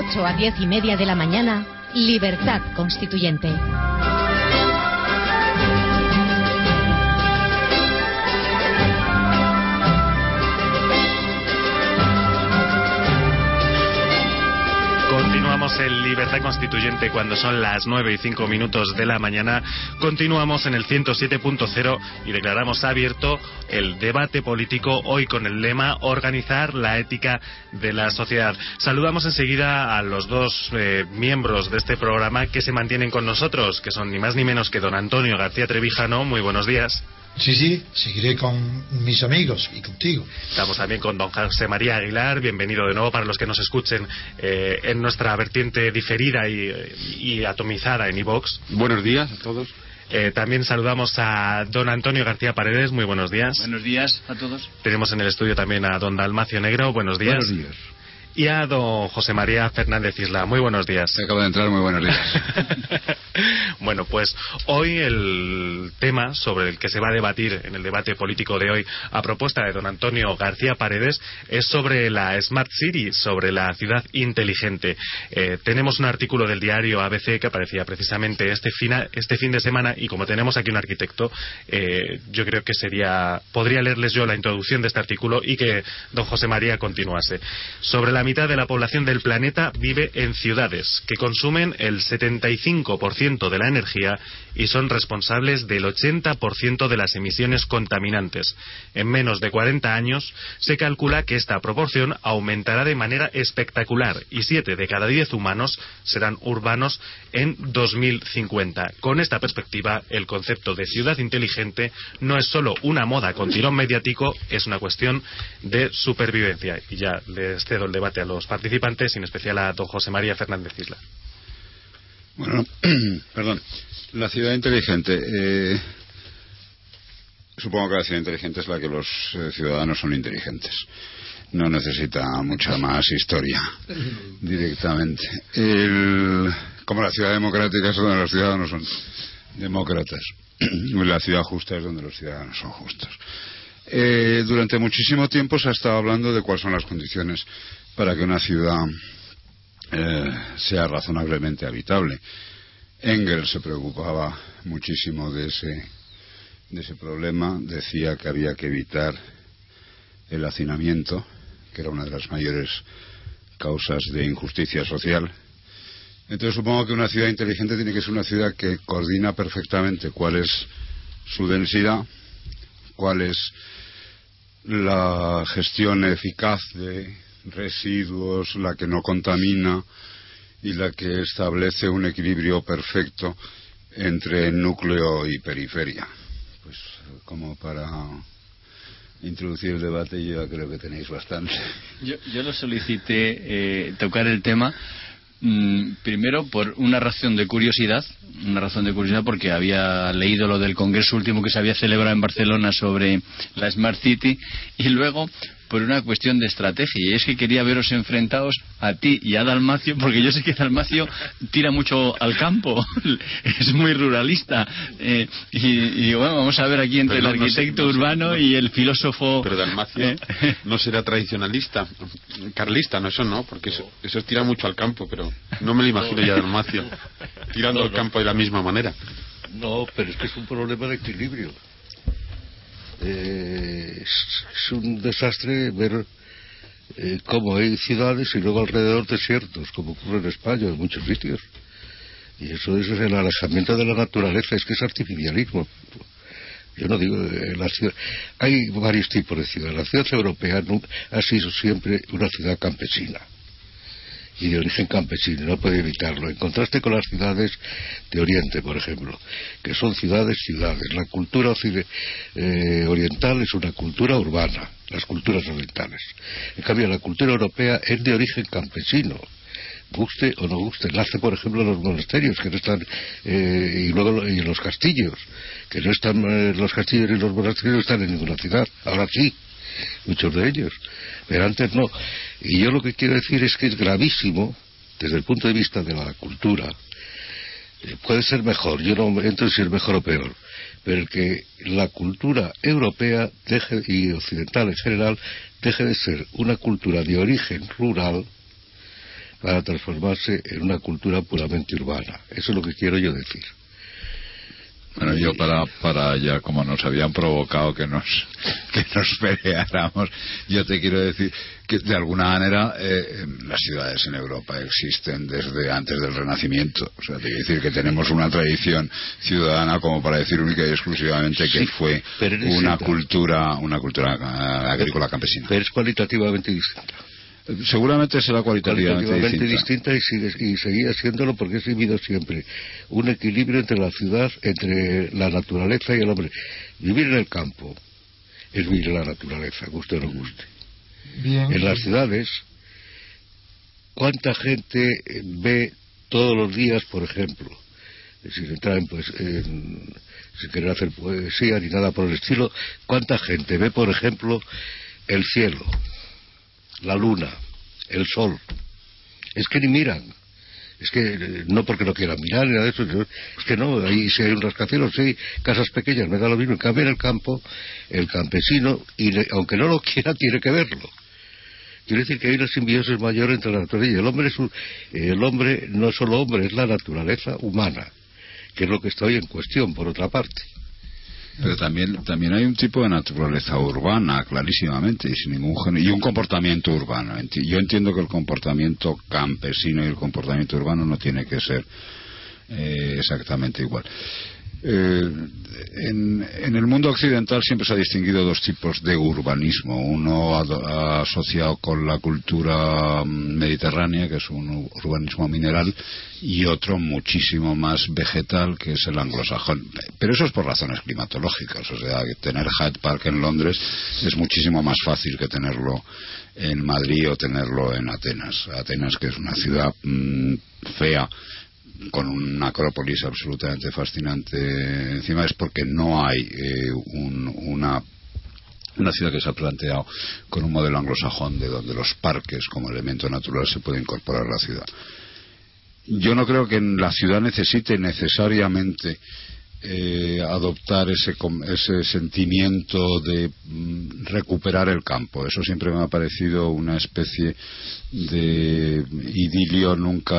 8 a 10 y media de la mañana, Libertad Constituyente. Continuamos en Libertad Constituyente cuando son las 9:05 de la mañana. Continuamos en el 107.0 y declaramos abierto el debate político, hoy con el lema Organizar la ética de la sociedad. Saludamos enseguida a los dos miembros de este programa que se mantienen con nosotros, que son ni más ni menos que don Antonio García Trevijano. Muy buenos días. Sí, seguiré con mis amigos y contigo. Estamos también con don José María Aguilar. Bienvenido de nuevo para los que nos escuchen en nuestra vertiente diferida y atomizada en iVox. Buenos días a todos. También saludamos a don Antonio García Paredes. Muy buenos días. Buenos días a todos. Tenemos en el estudio también a don Dalmacio Negro. Buenos días. Buenos días. Y a don José María Fernández Isla. Muy buenos días. Acabo de entrar, muy buenos días. Bueno, pues hoy el tema sobre el que se va a debatir en el debate político de hoy, a propuesta de don Antonio García Paredes, es sobre la Smart City, sobre la ciudad inteligente. Tenemos un artículo del diario ABC que aparecía precisamente este fin de semana, y como tenemos aquí un arquitecto, yo creo que podría leerles yo la introducción de este artículo y que don José María continuase. Sobre la mitad de la población del planeta vive en ciudades que consumen el 75% de la energía y son responsables del 80% de las emisiones contaminantes. En menos de 40 años se calcula que esta proporción aumentará de manera espectacular y 7 de cada 10 humanos serán urbanos en 2050. Con esta perspectiva, el concepto de ciudad inteligente no es solo una moda con tirón mediático, es una cuestión de supervivencia. Y ya les cedo el debate a los participantes, en especial a don José María Fernández Isla. Bueno, perdón. La ciudad inteligente. Supongo que la ciudad inteligente es la que los ciudadanos son inteligentes. No necesita mucha más historia directamente. Como la ciudad democrática es donde los ciudadanos son demócratas. La ciudad justa es donde los ciudadanos son justos. Durante muchísimo tiempo se ha estado hablando de cuáles son las condiciones para que una ciudad sea razonablemente habitable. Engels se preocupaba muchísimo de ese problema. Decía que había que evitar el hacinamiento, que era una de las mayores causas de injusticia social. Entonces supongo que una ciudad inteligente tiene que ser una ciudad que coordina perfectamente cuál es su densidad, cuál es la gestión eficaz de residuos, la que no contamina y la que establece un equilibrio perfecto entre núcleo y periferia. Pues como para introducir el debate, yo creo que tenéis bastante. Yo lo solicité tocar el tema primero por una razón de curiosidad porque había leído lo del congreso último que se había celebrado en Barcelona sobre la Smart City, y luego por una cuestión de estrategia, y es que quería veros enfrentados a ti y a Dalmacio, porque yo sé que Dalmacio tira mucho al campo, es muy ruralista, y bueno, vamos a ver aquí entre el arquitecto urbano y el filósofo. Pero Dalmacio no será tradicionalista, carlista, no, eso no, porque eso tira mucho al campo, pero no me lo imagino ya Dalmacio tirando al campo de la misma manera. No, pero es que es un problema de equilibrio. Es un desastre ver cómo hay ciudades y luego alrededor desiertos, como ocurre en España en muchos sitios, y eso es el alejamiento de la naturaleza, es que es artificialismo. Yo no digo la ciudad. Hay varios tipos de ciudad. La ciudad europea ha sido siempre una ciudad campesina y de origen campesino, no puede evitarlo, en contraste con las ciudades de Oriente, por ejemplo, que son ciudades. La cultura oriental es una cultura urbana, las culturas orientales. En cambio, la cultura europea es de origen campesino, guste o no guste. Nace, por ejemplo, en los monasterios, que no están, y luego en los castillos, que no están, los castillos y los monasterios no están en ninguna ciudad. Ahora sí, muchos de ellos, pero antes no. Y yo lo que quiero decir es que es gravísimo desde el punto de vista de la cultura. Puede ser mejor, yo no entro en si es mejor o peor, pero que la cultura europea y occidental en general deje de ser una cultura de origen rural para transformarse en una cultura puramente urbana. Eso es lo que quiero yo decir. Bueno, yo para ya como nos habían provocado que nos peleáramos, yo te quiero decir que de alguna manera las ciudades en Europa existen desde antes del Renacimiento. O sea, te quiero decir que tenemos una tradición ciudadana como para decir única y exclusivamente que fue una cultura agrícola campesina. Pero es cualitativamente distinta. Seguramente será cualitativamente distinta y seguía siéndolo porque he vivido siempre un equilibrio entre la ciudad, entre la naturaleza y el hombre. Vivir en el campo es vivir en la naturaleza, guste o no guste. Bien. En las ciudades, ¿cuánta gente ve todos los días, por ejemplo, sin entrar sin querer hacer poesía ni nada por el estilo, cuánta gente ve, por ejemplo, el cielo, la luna, el sol? Es que ni miran. Es que no porque no quieran mirar ni nada de eso, es que no, ahí si hay un rascacielos, si hay casas pequeñas, me da lo mismo. En cambio en el campo, el campesino, aunque no lo quiera, tiene que verlo. Quiere decir que hay una simbiosis mayor entre la naturaleza y el hombre. El hombre no es solo hombre, es la naturaleza humana, que es lo que está hoy en cuestión, por otra parte. Pero también hay un tipo de naturaleza urbana, clarísimamente, y sin ningún y un comportamiento urbano. Yo entiendo que el comportamiento campesino y el comportamiento urbano no tiene que ser exactamente igual. En el mundo occidental siempre se ha distinguido dos tipos de urbanismo, uno asociado con la cultura mediterránea, que es un urbanismo mineral, y otro muchísimo más vegetal, que es el anglosajón. Pero eso es por razones climatológicas. O sea, tener Hyde Park en Londres es muchísimo más fácil que tenerlo en Madrid o tenerlo en Atenas. Atenas, que es una ciudad fea, con una acrópolis absolutamente fascinante encima, es porque no hay una ciudad que se ha planteado con un modelo anglosajón de donde los parques como elemento natural se puede incorporar a la ciudad. Yo no creo que la ciudad necesite necesariamente adoptar ese sentimiento de recuperar el campo. Eso siempre me ha parecido una especie de idilio nunca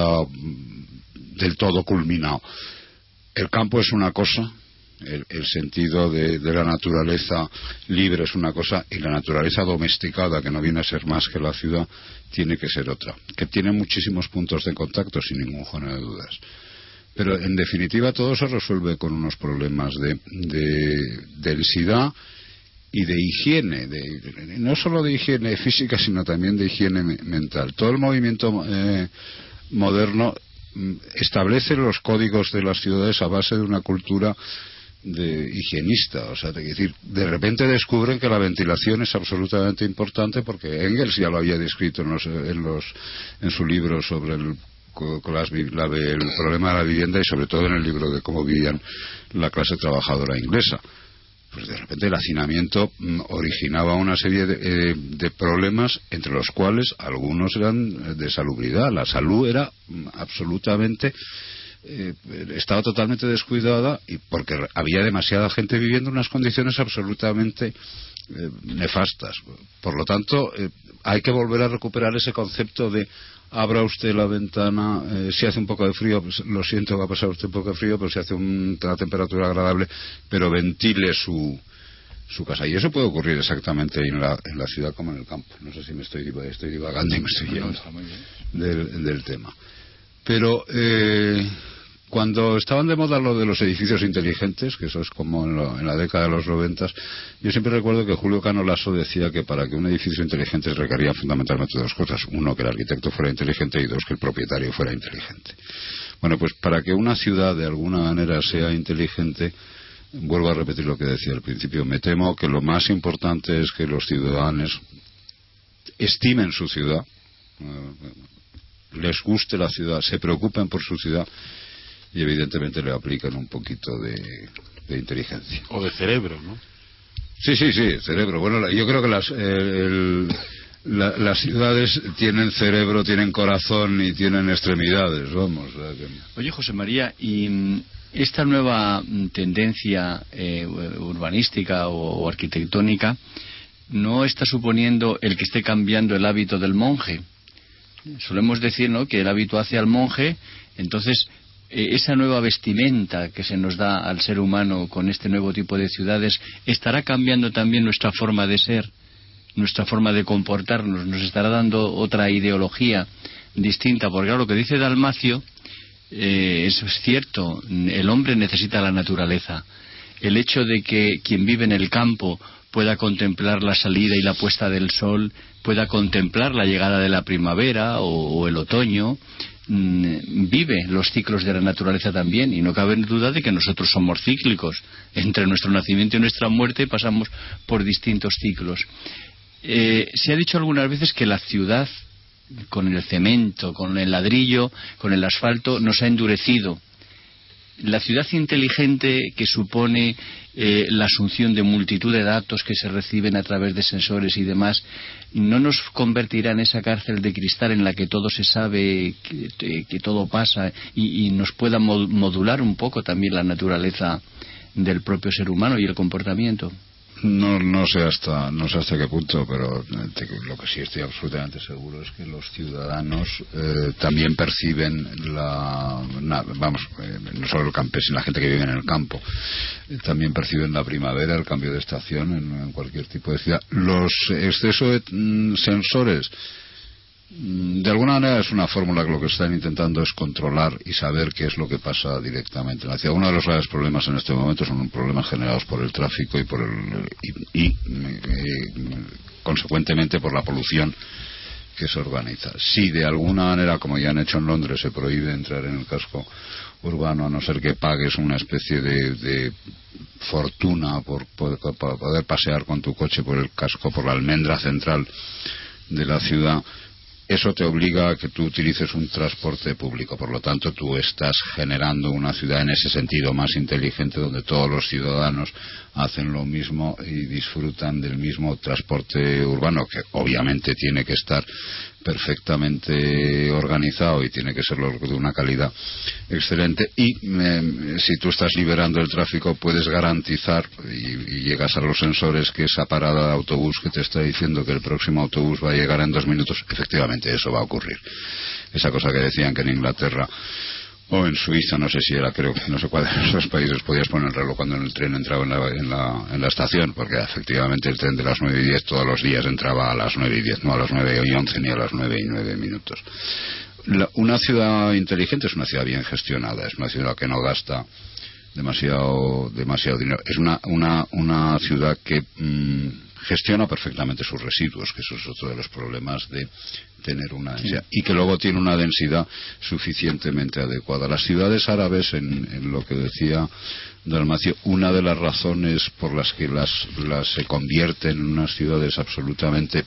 del todo culminado. El campo es una cosa, el sentido de la naturaleza libre es una cosa, y la naturaleza domesticada, que no viene a ser más que la ciudad, tiene que ser otra, que tiene muchísimos puntos de contacto sin ningún género de dudas. Pero en definitiva todo se resuelve con unos problemas de densidad y de higiene, no solo de higiene física sino también de higiene mental. Todo el movimiento moderno establece los códigos de las ciudades a base de una cultura de higienista. O sea, de repente descubren que la ventilación es absolutamente importante, porque Engels ya lo había descrito en su libro sobre el problema de la vivienda, y sobre todo en el libro de cómo vivían la clase trabajadora inglesa. Pues de repente el hacinamiento originaba una serie de problemas, entre los cuales algunos eran de salubridad. La salud era absolutamente estaba totalmente descuidada, y porque había demasiada gente viviendo en unas condiciones absolutamente nefastas. Por lo tanto, hay que volver a recuperar ese concepto de abra usted la ventana, si hace un poco de frío, pues, lo siento, va a pasar usted un poco de frío, pero si hace una temperatura agradable, pero ventile su casa. Y eso puede ocurrir exactamente en la ciudad como en el campo. No sé si me estoy divagando y me estoy yendo del tema. Pero cuando estaban de moda lo de los edificios inteligentes, que eso es como en la década de los 90, yo siempre recuerdo que Julio Cano Lasso decía que para que un edificio inteligente requería fundamentalmente dos cosas: uno, que el arquitecto fuera inteligente, y dos, que el propietario fuera inteligente. Bueno, pues para que una ciudad de alguna manera sea inteligente, vuelvo a repetir lo que decía al principio, me temo que lo más importante es que los ciudadanos estimen su ciudad, les guste la ciudad, se preocupen por su ciudad, y evidentemente le aplican un poquito de inteligencia. O de cerebro, ¿no? Sí, cerebro. Bueno, yo creo que las ciudades tienen cerebro, tienen corazón y tienen extremidades, vamos. Oye, José María, ¿y esta nueva tendencia urbanística o arquitectónica no está suponiendo el que esté cambiando el hábito del monje? Solemos decir, ¿no?, que el hábito hace al monje. Entonces, esa nueva vestimenta que se nos da al ser humano con este nuevo tipo de ciudades, ¿estará cambiando también nuestra forma de ser, nuestra forma de comportarnos? ¿Nos estará dando otra ideología distinta? Porque claro, lo que dice Dalmacio, eso es cierto. El hombre necesita la naturaleza. El hecho de que quien vive en el campo pueda contemplar la salida y la puesta del sol, pueda contemplar la llegada de la primavera o el otoño, vive los ciclos de la naturaleza también, y no cabe duda de que nosotros somos cíclicos. Entre nuestro nacimiento y nuestra muerte pasamos por distintos ciclos. Se ha dicho algunas veces que la ciudad, con el cemento, con el ladrillo, con el asfalto, nos ha endurecido. La ciudad inteligente, que supone la asunción de multitud de datos que se reciben a través de sensores y demás, ¿no nos convertirá en esa cárcel de cristal en la que todo se sabe, que todo pasa, y nos pueda modular un poco también la naturaleza del propio ser humano y el comportamiento? No sé hasta qué punto, pero lo que sí estoy absolutamente seguro es que los ciudadanos también perciben no solo el campesino, la gente que vive en el campo, también perciben la primavera, el cambio de estación en cualquier tipo de ciudad. Los excesos de sensores, de alguna manera es una fórmula que lo que están intentando es controlar y saber qué es lo que pasa directamente en la ciudad. Uno de los graves problemas en este momento son problemas generados por el tráfico y consecuentemente por la polución que se organiza. Si de alguna manera, como ya han hecho en Londres, se prohíbe entrar en el casco urbano, a no ser que pagues una especie de fortuna por poder pasear con tu coche por el casco, por la almendra central de la ciudad, eso te obliga a que tú utilices un transporte público. Por lo tanto, tú estás generando una ciudad en ese sentido más inteligente, donde todos los ciudadanos hacen lo mismo y disfrutan del mismo transporte urbano, que obviamente tiene que estar perfectamente organizado y tiene que ser de una calidad excelente. Y si tú estás liberando el tráfico, puedes garantizar, y llegas a los sensores, que esa parada de autobús que te está diciendo que el próximo autobús va a llegar en 2 minutos, efectivamente eso va a ocurrir. Esa cosa que decían que en Inglaterra o en Suiza, no sé si era, creo, no sé cuál de esos países, podías poner el reloj cuando el tren entraba en la estación, porque efectivamente el tren de las 9:10 todos los días entraba a las 9:10, no a las 9:11 ni a las 9:09. Una ciudad inteligente es una ciudad bien gestionada, es una ciudad que no gasta demasiado dinero, es una ciudad que gestiona perfectamente sus residuos, que eso es otro de los problemas de tener una densidad, y que luego tiene una densidad suficientemente adecuada. Las ciudades árabes, en lo que decía Dalmacio, una de las razones por las que las se convierten en unas ciudades absolutamente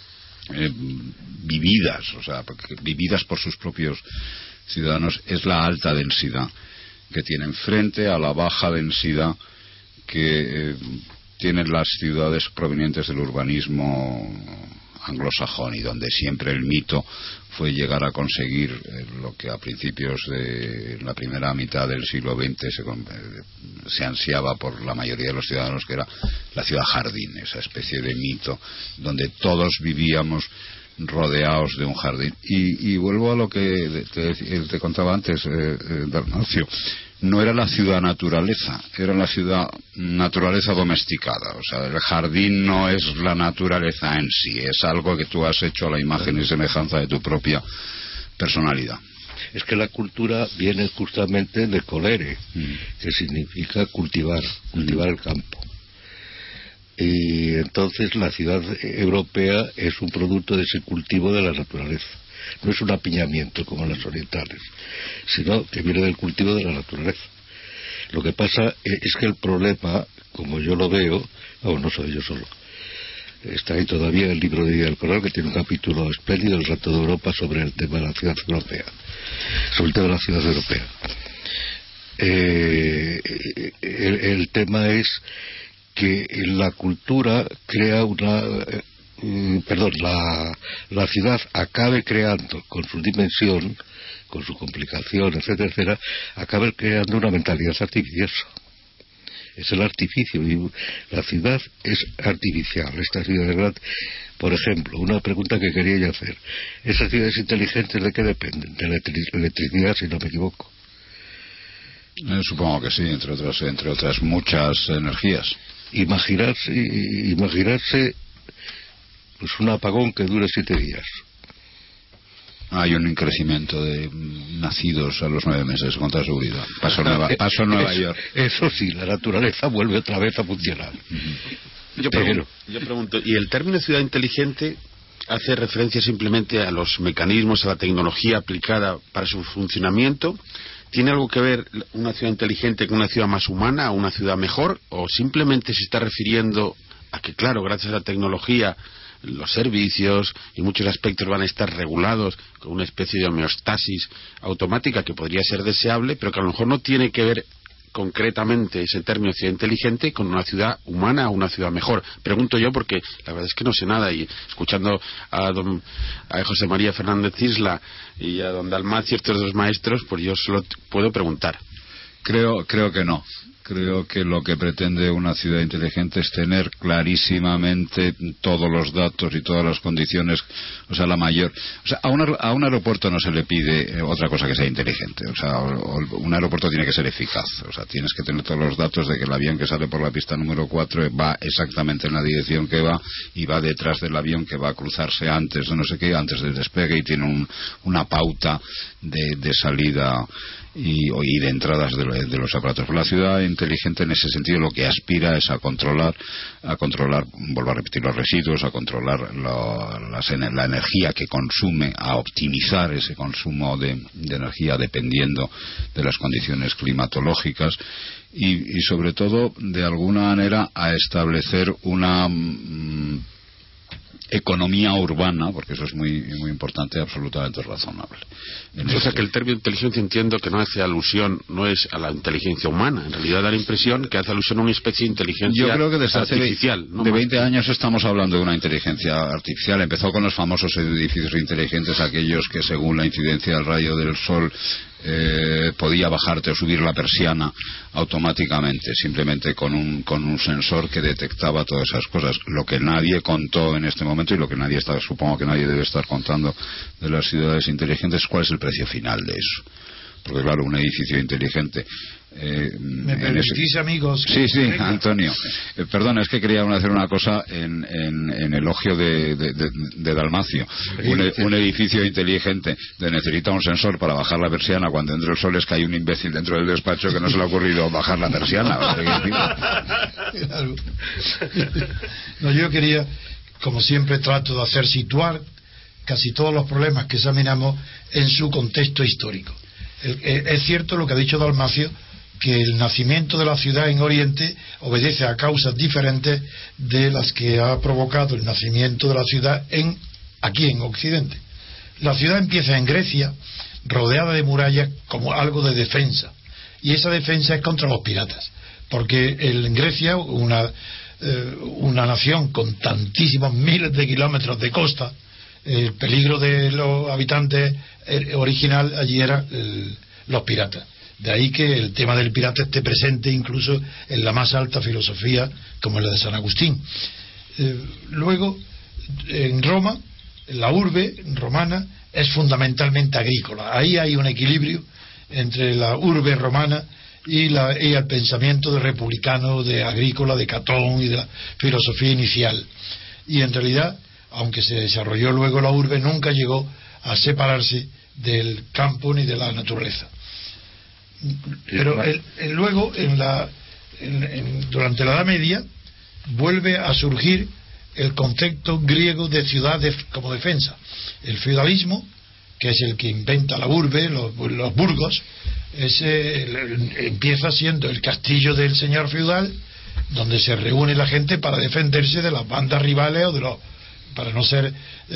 vividas, o sea, vividas por sus propios ciudadanos, es la alta densidad que tienen frente a la baja densidad que tienen las ciudades provenientes del urbanismo anglosajón, y donde siempre el mito fue llegar a conseguir lo que a principios de la primera mitad del siglo XX se ansiaba por la mayoría de los ciudadanos, que era la ciudad jardín, esa especie de mito donde todos vivíamos rodeados de un jardín. Y vuelvo a lo que te contaba antes, Dalmacio. No era la ciudad naturaleza, era la ciudad naturaleza domesticada. O sea, el jardín no es la naturaleza en sí, es algo que tú has hecho a la imagen y semejanza de tu propia personalidad. Es que la cultura viene justamente de colere, que significa cultivar el campo. Y entonces la ciudad europea es un producto de ese cultivo de la naturaleza. No es un apiñamiento como las orientales, sino que viene del cultivo de la naturaleza. Lo que pasa es que el problema, como yo lo veo, no soy yo solo, está ahí todavía el libro de Díaz del Corral, que tiene un capítulo espléndido, El reto de Europa, sobre el tema de la ciudad europea. El tema es que la cultura crea la ciudad acabe creando, con su dimensión, con su complicación, etcétera, acabe creando una mentalidad artificiosa. es el artificio. Y la ciudad es artificial. Esta ciudad es grande. Por ejemplo, una pregunta que quería yo hacer. ¿Esas ciudades inteligentes de qué dependen? De la electricidad, si no me equivoco. Supongo que sí, entre otras muchas energías. Imaginarse pues un apagón que dure 7 días. Hay un crecimiento de nacidos a los 9 meses, con toda seguridad. Paso en Nueva York. Eso sí, la naturaleza vuelve otra vez a funcionar. Yo pregunto, ¿y el término ciudad inteligente hace referencia simplemente a los mecanismos, a la tecnología aplicada para su funcionamiento? ¿Tiene algo que ver una ciudad inteligente con una ciudad más humana, o una ciudad mejor? ¿O simplemente se está refiriendo a que, claro, gracias a la tecnología, los servicios y muchos aspectos van a estar regulados con una especie de homeostasis automática que podría ser deseable, pero que a lo mejor no tiene que ver concretamente ese término ciudad inteligente con una ciudad humana o una ciudad mejor? Pregunto yo porque la verdad es que no sé nada, y escuchando a José María Fernández Isla y a don Dalmacio, estos dos maestros, pues yo solo puedo preguntar. Creo que no. Creo que lo que pretende una ciudad inteligente es tener clarísimamente todos los datos y todas las condiciones, o sea, la mayor. O sea, a un aeropuerto no se le pide otra cosa que sea inteligente. O sea, un aeropuerto tiene que ser eficaz. O sea, tienes que tener todos los datos de que el avión que sale por la pista número 4 va exactamente en la dirección que va, y va detrás del avión que va a cruzarse antes de no sé qué, antes del despegue, y tiene una pauta de salida y de entradas de los aparatos. La ciudad inteligente en ese sentido lo que aspira es a controlar, vuelvo a repetir, los residuos, a controlar la energía que consume, a optimizar ese consumo de energía dependiendo de las condiciones climatológicas, y sobre todo de alguna manera a establecer una economía urbana, porque eso es muy, muy importante, absolutamente razonable. O sea que el término inteligencia, entiendo que no hace alusión, no es a la inteligencia humana, en realidad da la impresión que hace alusión a una especie de inteligencia artificial. Yo creo que desde hace 20 años estamos hablando de una inteligencia artificial. Empezó con los famosos edificios inteligentes, aquellos que según la incidencia del rayo del sol podía bajarte o subir la persiana automáticamente, simplemente con un sensor que detectaba todas esas cosas. Lo que nadie contó en este momento, y lo que supongo que nadie debe estar contando de las ciudades inteligentes, es cuál es el precio final de eso. Porque claro, un edificio inteligente ¿me permitís, amigos? Sí, Antonio, perdón, es que quería hacer una cosa en elogio de Dalmacio. Un edificio inteligente necesita un sensor para bajar la persiana cuando entre el sol, es que hay un imbécil dentro del despacho que no se le ha ocurrido bajar la persiana. Claro. No, yo quería, como siempre trato de hacer, situar casi todos los problemas que examinamos en su contexto histórico. Es cierto lo que ha dicho Dalmacio, que el nacimiento de la ciudad en Oriente obedece a causas diferentes de las que ha provocado el nacimiento de la ciudad aquí en Occidente. La ciudad empieza en Grecia, rodeada de murallas, como algo de defensa, y esa defensa es contra los piratas, porque en Grecia, una nación con tantísimos miles de kilómetros de costa, el peligro de los habitantes original allí eran los piratas. De ahí que el tema del pirata esté presente incluso en la más alta filosofía, como la de San Agustín. Luego, en Roma, la urbe romana es fundamentalmente agrícola. Ahí hay un equilibrio entre la urbe romana y el pensamiento de republicano, de agrícola, de Catón y de la filosofía inicial. Y en realidad, aunque se desarrolló luego la urbe, nunca llegó a separarse del campo ni de la naturaleza. Pero luego, durante la Edad Media, vuelve a surgir el concepto griego de ciudad como defensa. El feudalismo, que es el que inventa la urbe, los burgos, empieza siendo el castillo del señor feudal, donde se reúne la gente para defenderse de las bandas rivales o para no ser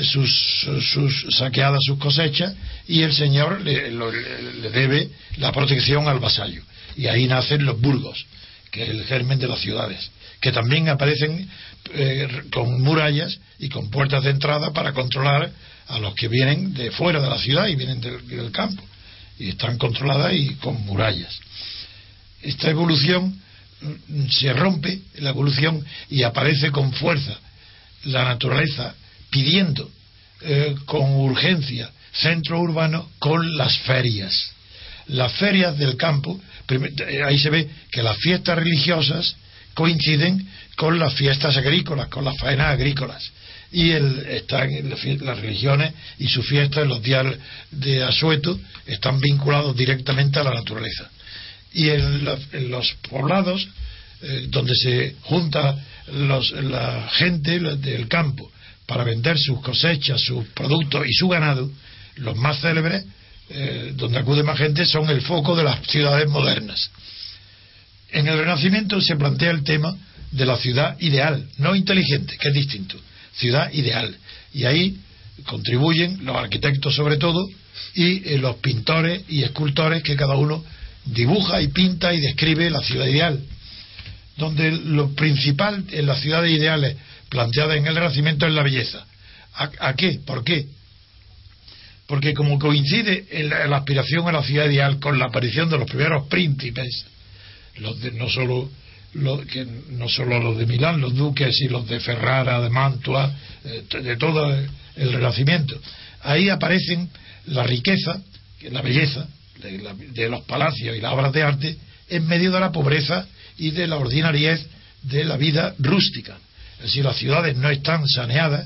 saqueadas sus cosechas, y el señor le debe la protección al vasallo. Y ahí nacen los burgos, que es el germen de las ciudades, que también aparecen con murallas y con puertas de entrada para controlar a los que vienen de fuera de la ciudad y vienen del campo, y están controladas y con murallas. Esta evolución se rompe la evolución y aparece con fuerza la naturaleza pidiendo con urgencia centro urbano con las ferias. Las ferias del campo, ahí se ve que las fiestas religiosas coinciden con las fiestas agrícolas, con las faenas agrícolas, y las religiones y sus fiestas en los días de asueto están vinculados directamente a la naturaleza. Y en los poblados donde se junta la gente del campo para vender sus cosechas, sus productos y su ganado, los más célebres, donde acude más gente, son el foco de las ciudades modernas. En el Renacimiento se plantea el tema de la ciudad ideal, no inteligente, que es distinto, ciudad ideal, y ahí contribuyen los arquitectos sobre todo y los pintores y escultores, que cada uno dibuja y pinta y describe la ciudad ideal, donde lo principal en las ciudades ideales planteadas en el Renacimiento es la belleza. ¿A qué? ¿Por qué? Porque como coincide la aspiración a la ciudad ideal con la aparición de los primeros príncipes, no solo los de Milán, los duques y los de Ferrara, de Mantua, de todo el Renacimiento, ahí aparecen la riqueza, la belleza de los palacios y las obras de arte en medio de la pobreza y de la ordinariez de la vida rústica. Es decir, las ciudades no están saneadas,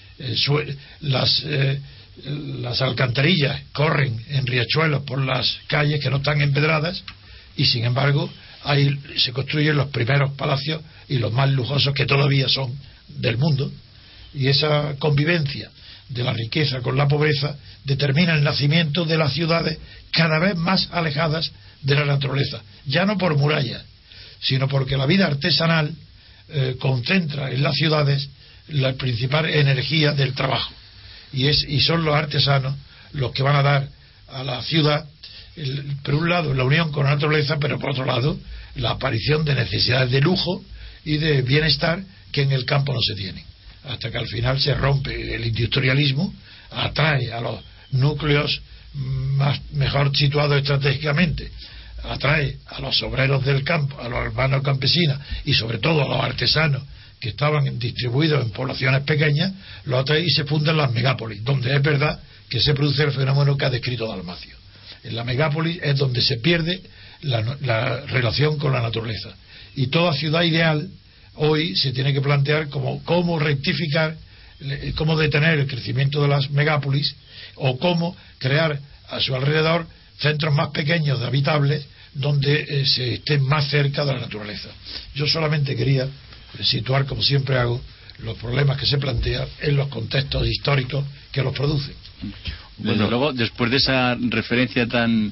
las alcantarillas corren en riachuelos por las calles que no están empedradas, y sin embargo ahí se construyen los primeros palacios y los más lujosos que todavía son del mundo, y esa convivencia de la riqueza con la pobreza determina el nacimiento de las ciudades cada vez más alejadas de la naturaleza, ya no por murallas, sino porque la vida artesanal concentra en las ciudades la principal energía del trabajo, y son los artesanos los que van a dar a la ciudad, por un lado, la unión con la naturaleza, pero por otro lado, la aparición de necesidades de lujo y de bienestar que en el campo no se tienen, hasta que al final se rompe el industrialismo, atrae a los núcleos mejor situados estratégicamente, atrae a los obreros del campo, a los hermanos campesinos y sobre todo a los artesanos que estaban distribuidos en poblaciones pequeñas, los atrae y se fundan las megápolis, donde es verdad que se produce el fenómeno que ha descrito Dalmacio. En la megápolis es donde se pierde la relación con la naturaleza, y toda ciudad ideal hoy se tiene que plantear cómo rectificar, cómo detener el crecimiento de las megápolis, o cómo crear a su alrededor centros más pequeños de habitables donde se estén más cerca de la naturaleza. Yo solamente quería situar, como siempre hago, los problemas que se plantean en los contextos históricos que los producen. Desde luego, después de esa referencia tan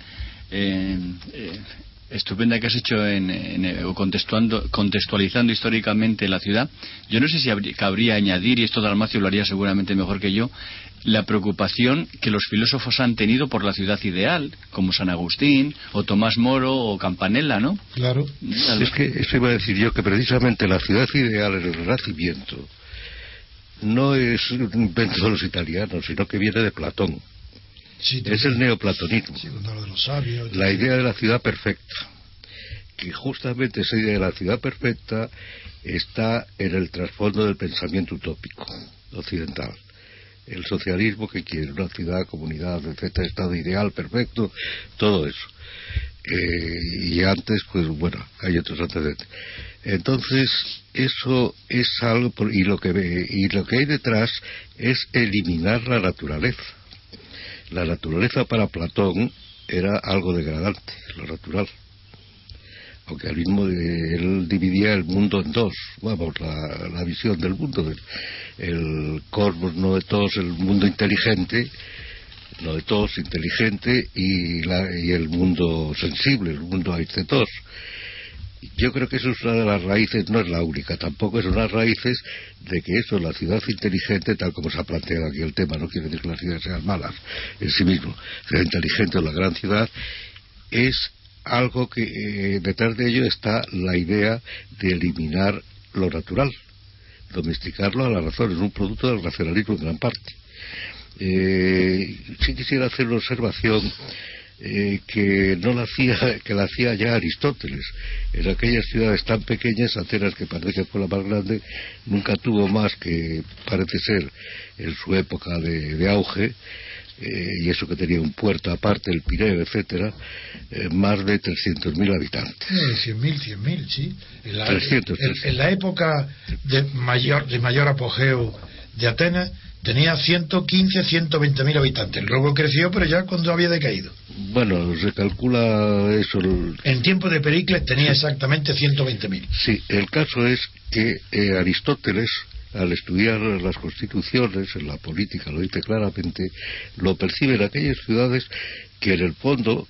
estupenda que has hecho contextualizando históricamente la ciudad, yo no sé si cabría añadir, y esto Dalmacio lo haría seguramente mejor que yo, la preocupación que los filósofos han tenido por la ciudad ideal, como San Agustín, o Tomás Moro, o Campanella, ¿no? Claro. Es que eso iba a decir yo, que precisamente la ciudad ideal en el Renacimiento no es un invento de los italianos, sino que viene de Platón. Sí, es el neoplatonismo, sí, de los sabios, la idea de la ciudad perfecta, que justamente esa idea de la ciudad perfecta está en el trasfondo del pensamiento utópico occidental. El socialismo, que quiere una ciudad, comunidad, etcétera, estado ideal, perfecto, todo eso. Y antes, pues bueno, hay otros antecedentes. Entonces, eso es algo, y lo que hay detrás es eliminar la naturaleza. La naturaleza para Platón era algo degradante, lo natural. Aunque al mismo él dividía el mundo en dos, vamos, la visión del mundo, el cosmos no de todos, el mundo inteligente, no de todos, inteligente, y el mundo sensible, el mundo de todos. Yo creo que eso es una de las raíces, no es la única, tampoco es una de las raíces de que eso, la ciudad inteligente, tal como se ha planteado aquí el tema, no quiere decir que las ciudades sean malas en sí mismo, la inteligente o la gran ciudad, es algo que detrás de ello está la idea de eliminar lo natural, domesticarlo a la razón, es un producto del racionalismo en gran parte. Sí quisiera hacer una observación que no la hacía, que la hacía ya Aristóteles. En aquellas ciudades tan pequeñas, Atenas, que parece que fue la más grande, nunca tuvo más que, parece ser, en su época de auge, y eso que tenía un puerto aparte, el Pireo, etcétera, más de 300.000 habitantes. 100.000, sí. En la 300. época de mayor apogeo de Atenas tenía 120.000 habitantes. Luego creció, pero ya cuando había decaído. Bueno, se calcula eso. En tiempo de Pericles tenía exactamente 120.000. Sí, el caso es que Aristóteles, al estudiar las constituciones, en la política lo dice claramente, lo percibe en aquellas ciudades que en el fondo,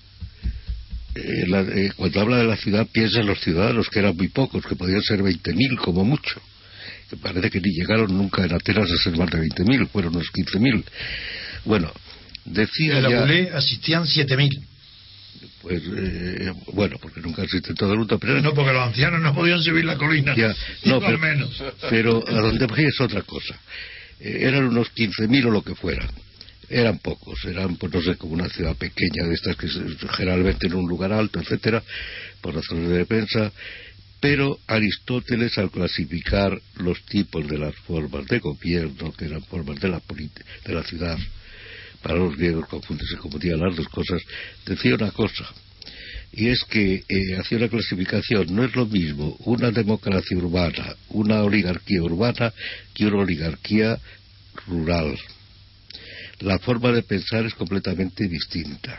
cuando habla de la ciudad piensa en los ciudadanos, que eran muy pocos, que podían ser 20.000 como mucho. Que parece que ni llegaron nunca en Atenas a ser más de 20.000, fueron unos 15.000. Bueno, decía en la ya... Boulé asistían 7.000. Pues, bueno, porque nunca existe todo el mundo, pero... No, porque los ancianos no podían subir la colina. Ya, no, pero, menos. Pero a donde voy es otra cosa. Eran unos 15.000 o lo que fueran. Eran pocos, eran, pues no sé, como una ciudad pequeña de estas que generalmente en un lugar alto, etcétera, por razones de defensa. Pero Aristóteles, al clasificar los tipos de las formas de gobierno, que eran formas de la ciudad, para los griegos se confundían las dos cosas, decía una cosa, y es que hacía una clasificación. No es lo mismo una democracia urbana, una oligarquía urbana, que una oligarquía rural. La forma de pensar es completamente distinta.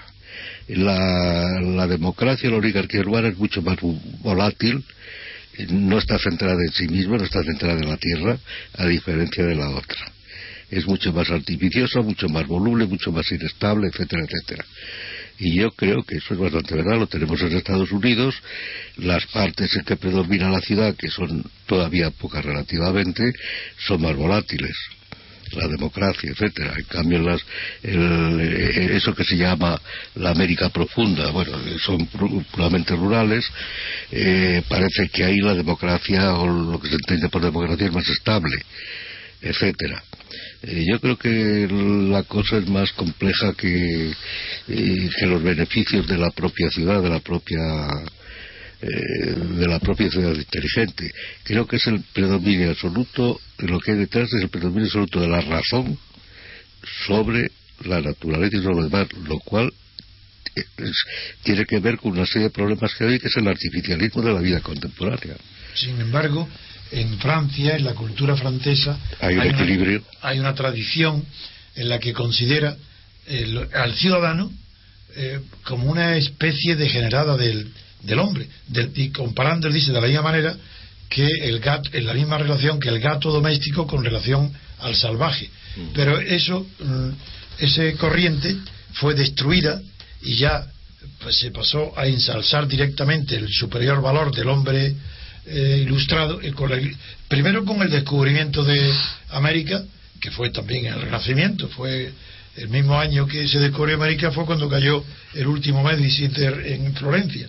La democracia, la oligarquía urbana es mucho más volátil, no está centrada en sí misma, no está centrada en la tierra, a diferencia de la otra. Es mucho más artificiosa, mucho más voluble, mucho más inestable, etcétera, etcétera. Y yo creo que eso es bastante verdad. Lo tenemos en Estados Unidos. Las partes en que predomina la ciudad, que son todavía pocas relativamente, son más volátiles. La democracia, etcétera. En cambio, eso que se llama la América profunda, bueno, son puramente rurales. Parece que ahí la democracia, o lo que se entiende por democracia, es más estable, etcétera. Yo creo que la cosa es más compleja que los beneficios de la propia ciudad, de la propia ciudad inteligente. Creo que es el predominio absoluto, lo que hay detrás es el predominio absoluto de la razón sobre la naturaleza y sobre lo demás, lo cual tiene que ver con una serie de problemas que hay, que es el artificialismo de la vida contemporánea. Sin embargo, en Francia, en la cultura francesa, hay un equilibrio. Hay una tradición en la que considera al ciudadano como una especie degenerada del hombre, y comparando, él dice, de la misma manera que el gato, en la misma relación que el gato doméstico con relación al salvaje. Pero ese corriente fue destruida y ya pues, se pasó a ensalzar directamente el superior valor del hombre ilustrado, primero con el descubrimiento de América, que fue también el Renacimiento. Fue el mismo año que se descubrió América, fue cuando cayó el último Médici en Florencia.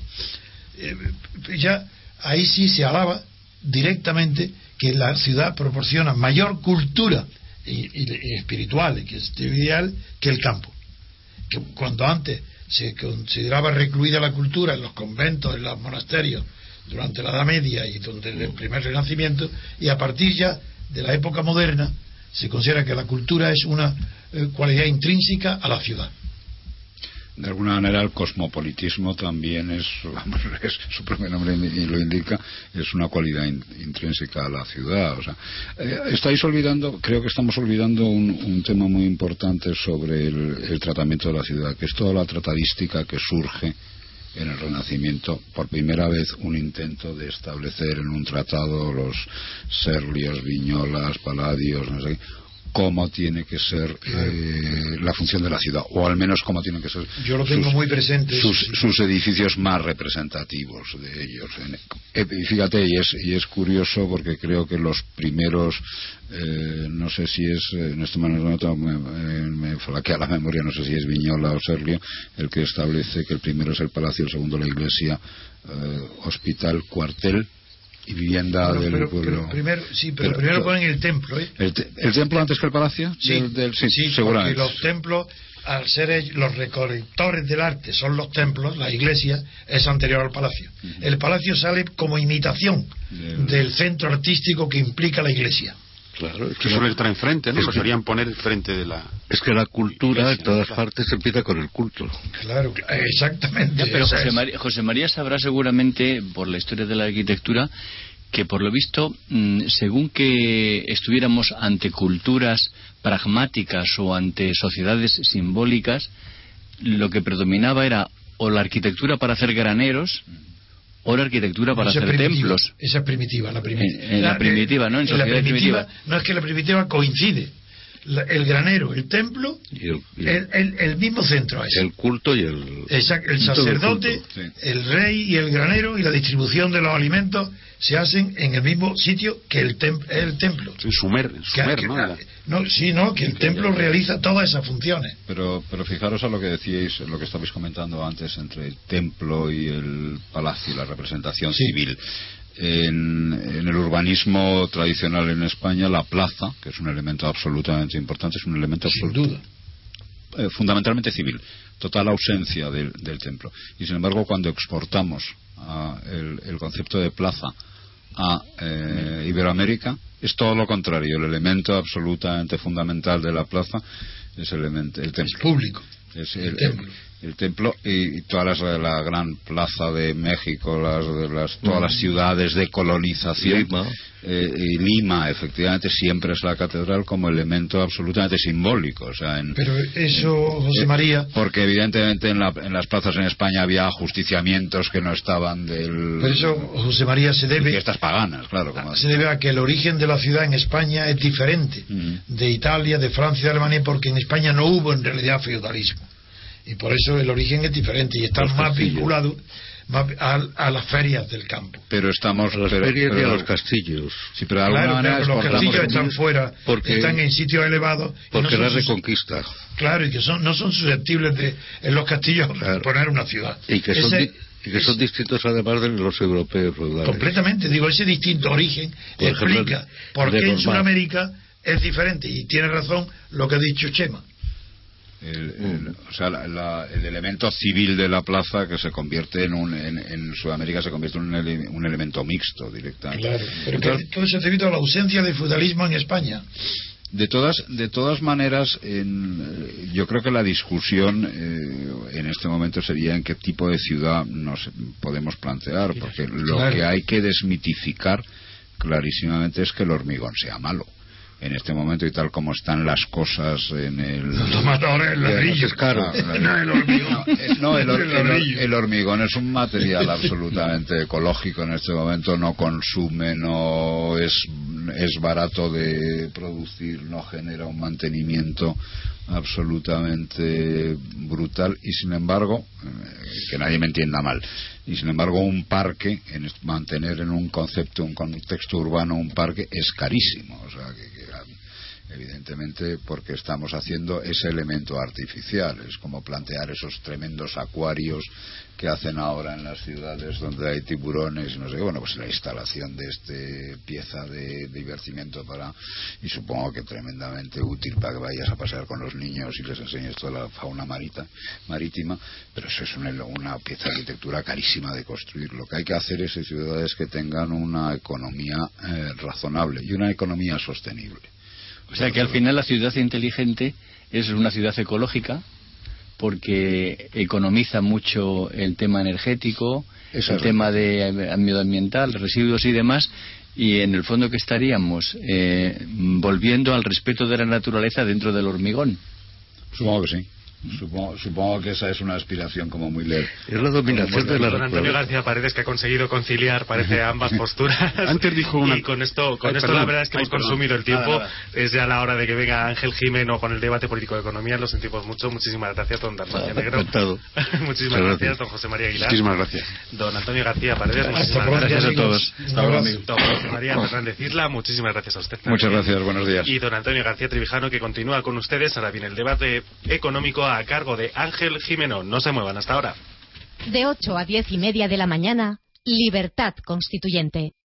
Ya ahí sí se alaba directamente que la ciudad proporciona mayor cultura y espiritual, que es ideal, que el campo. Que cuando antes se consideraba recluida la cultura en los conventos, en los monasterios, durante la Edad Media y durante el primer Renacimiento, y a partir ya de la época moderna se considera que la cultura es una cualidad intrínseca a la ciudad. De alguna manera el cosmopolitismo también es su propio nombre lo indica, es una cualidad intrínseca a la ciudad. O sea, estáis olvidando, creo que estamos olvidando un tema muy importante sobre el tratamiento de la ciudad, que es toda la tratadística que surge en el Renacimiento. Por primera vez un intento de establecer en un tratado los serlios, viñolas, paladios, no sé qué, cómo tiene que ser la función de la ciudad, o al menos cómo tienen que ser. Yo lo tengo muy presente, sus edificios más representativos de ellos. Fíjate, y es curioso porque creo que los primeros, no sé si es, en este momento me flaquea la memoria, no sé si es Viñola o Serlio, el que establece que el primero es el palacio, el segundo la iglesia, hospital, cuartel y vivienda del pueblo. Primero ponen el templo, ¿El templo antes que el palacio? Sí, sí, seguramente. Porque los templos al ser los recolectores del arte son los templos, la iglesia es anterior al palacio. El palacio sale como imitación del centro artístico que implica la iglesia. Claro, es que suele estar enfrente, ¿no? Lo solían poner enfrente de la... Es que la cultura en todas partes empieza con el culto. Claro, exactamente. Ya, pero José María sabrá seguramente, por la historia de la arquitectura, que por lo visto, según que estuviéramos ante culturas pragmáticas o ante sociedades simbólicas, lo que predominaba era o la arquitectura para hacer graneros o la arquitectura para hacer templos. Esa es primitiva, la primitiva. La primitiva, ¿no? En sociedades primitivas. No, es que la primitiva coincide. El granero, el templo, el mismo centro es. El culto y el... Exacto, el sacerdote, sí. El rey y el granero y la distribución de los alimentos se hacen en el mismo sitio que el templo. Sí, Sumer, ¿no? Que el templo realiza todas esas funciones. Pero fijaros a lo que decíais, lo que estabais comentando antes entre el templo y el palacio, la representación civil. En el urbanismo tradicional en España, la plaza, que es un elemento absolutamente importante, es un elemento fundamentalmente civil, total ausencia del templo. Y sin embargo, cuando exportamos el concepto de plaza a Iberoamérica, es todo lo contrario. El elemento absolutamente fundamental de la plaza es el templo. Es público. Es el templo y la gran plaza de México, todas las ciudades de colonización. Lima, efectivamente, siempre es la catedral como elemento absolutamente simbólico. O sea, pero eso, José María... Porque evidentemente en las plazas en España había ajusticiamientos que no estaban del... Pero eso, José María, se debe... Fiestas paganas, claro. Se debe a que el origen de la ciudad en España es diferente de Italia, de Francia, de Alemania, porque en España no hubo en realidad feudalismo. Y por eso el origen es diferente y está más vinculado a las ferias del campo. Pero estamos... A las ferias y a los castillos. Sí, pero de alguna manera los castillos están fuera, están en sitios elevados. Porque la reconquista. Claro, y que no son susceptibles en los castillos poner una ciudad. Y que son distintos además de los europeos feudales. Completamente, digo, ese distinto origen explica por qué en Sudamérica es diferente. Y tiene razón lo que ha dicho Chema. El elemento civil de la plaza que se convierte en Sudamérica se convierte en un elemento mixto directamente. Claro, pero todo eso debido a la ausencia de feudalismo en España. De todas maneras, yo creo que la discusión en este momento sería en qué tipo de ciudad nos podemos plantear, porque lo que hay que desmitificar clarísimamente es que el hormigón sea malo. En este momento y tal como están las cosas en el... el ladrillo es caro. El hormigón es un material absolutamente ecológico en este momento, no consume, no es barato de producir, no genera un mantenimiento absolutamente brutal y sin embargo, que nadie me entienda mal, y sin embargo un parque, mantener en un contexto urbano un parque es carísimo, o sea que evidentemente porque estamos haciendo ese elemento artificial. Es como plantear esos tremendos acuarios que hacen ahora en las ciudades donde hay tiburones, no sé qué. Bueno, pues la instalación de esta pieza de divertimento y supongo que tremendamente útil para que vayas a pasear con los niños y les enseñes toda la fauna marítima, pero eso es una pieza de arquitectura carísima de construir. Lo que hay que hacer es ciudades que tengan una economía razonable y una economía sostenible. O sea que al final la ciudad inteligente es una ciudad ecológica porque economiza mucho el tema energético, el tema de medioambiental, residuos y demás, y en el fondo que estaríamos volviendo al respeto de la naturaleza dentro del hormigón. Supongo que sí. Supongo que esa es una aspiración como muy leve. Es la dominación de la Don Antonio García Paredes, que ha conseguido conciliar, parece, ambas posturas. Antes dijo una... Y con esto la verdad es que hemos consumido el tiempo. Es ya la hora de que venga Ángel Jimeno con el debate político de economía. Lo sentimos mucho. Muchísimas gracias, don Dalmacia Negro. Muchísimas gracias, don José María Aguilar. Muchísimas gracias. Don Antonio García Paredes, muchísimas gracias a todos. Don José María Fernández Isla, muchísimas gracias a usted. Muchas gracias, buenos días. Y don Antonio García Trevijano, que continúa con ustedes. Ahora viene el debate económico a cargo de Ángel Jimeno. No se muevan hasta ahora. De 8 a 10:30 de la mañana, Libertad Constituyente.